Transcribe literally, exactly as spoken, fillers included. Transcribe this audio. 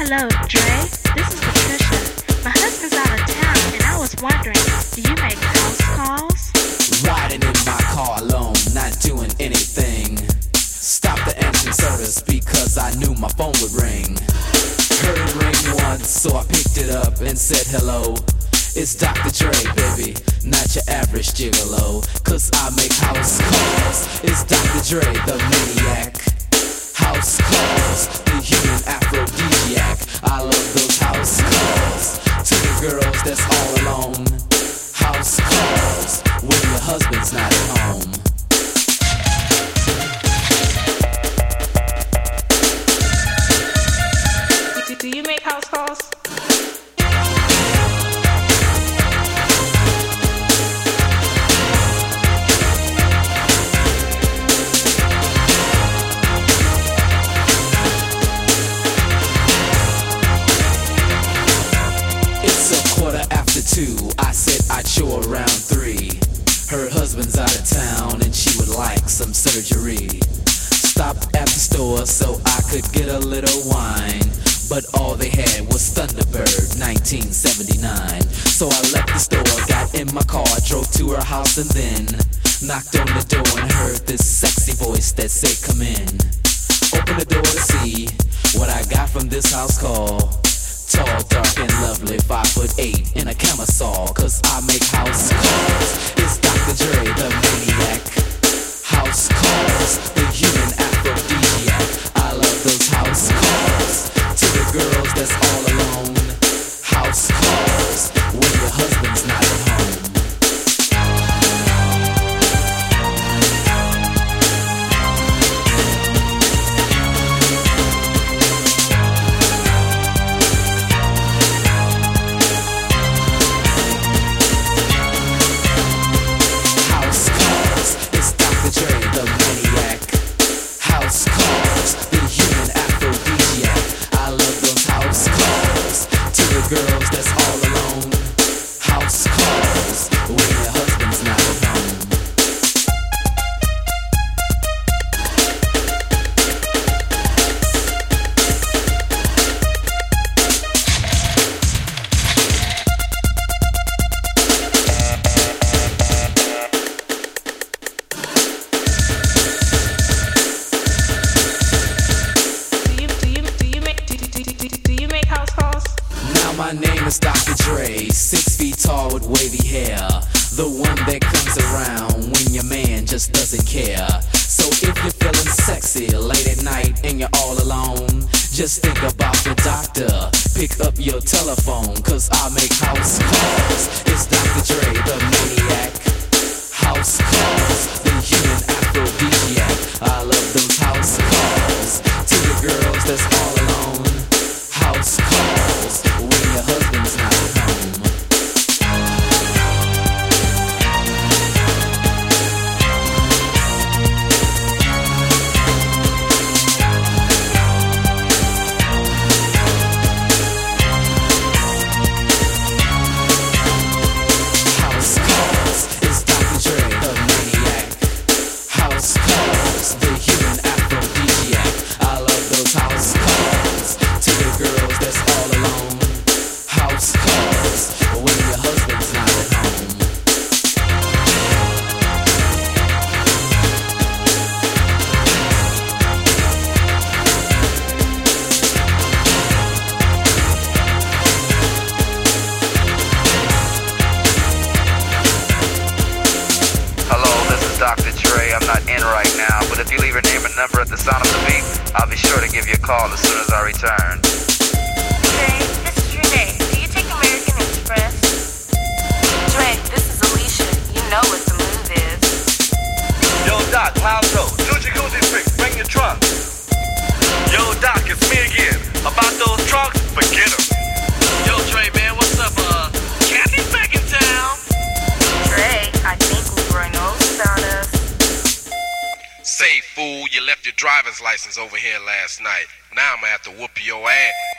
Hello, Dre. This is Patricia. My husband's out of town, and I was wondering, do you make house calls? Riding in my car alone, not doing anything. Stopped the engine so to speak, cause I knew my phone would ring. Heard it ring once, so I picked it up and said hello. It's Doctor Dre, baby, not your average gigolo. Cause I make house calls. It's Doctor Dre, the maniac. House calls, the human aphrodisiac. I love those house calls. To the girls that's all alone. House calls, when your husband's not at home. Do, do you make house calls? Two, I said I'd show around three. Her husband's out of town and she would like some surgery. Stopped at the store so I could get a little wine, but all they had was Thunderbird nineteen seventy-nine. So I left the store, got in my car, drove to her house and then knocked on the door and heard this sexy voice that said come in. Opened the door to see what I got from this house call. Tall, dark, and lovely, five foot eight in a camisole. Cause I make house calls. It's Doctor Dre, the maniac. House calls, the human aphrodisiac. I love those house calls. To the girls that's all alone. House calls, when your husband's not at home. Girls that's all alone. House calls when your husband's not at home. Do you do you do you make do, do, do, do, do you make house calls? My name is Doctor Dre, six feet tall with wavy hair. The one that comes around when your man just doesn't care. So if you're feeling sexy late at night and you're all alone, just think about the doctor. Pick up your telephone, cause I make house calls. It's Doctor Dre, the maniac. House calls, the human aphrodisiac. I love those house calls. To the girls that's all alone. House calls when your husband's not at home. House calls, it's Doctor Dre, the maniac. House calls, the human aphrodisiac. I love those house calls. To the girls that's all alone. House calls when your husband's not at home. Hello, this is Doctor Dre. I'm not in right now, but if you leave your name and number at the sound of the beep, I'll be sure to give you a call as soon as I return. Dre, this is Renee. Do you take American Express? Dre, this is Alicia. You know what the move is. Yo, Doc, Palco, two jacuzzi fix, bring your trunk. Yo, Doc, it's me again. About those trunks, forget them. Yo, Dre, man, what's up? Uh, Kathy's back in town. Dre, I think Leroy knows about us. Say, fool, you left your driver's license over here last night. Now I'm gonna have to whoop your ass.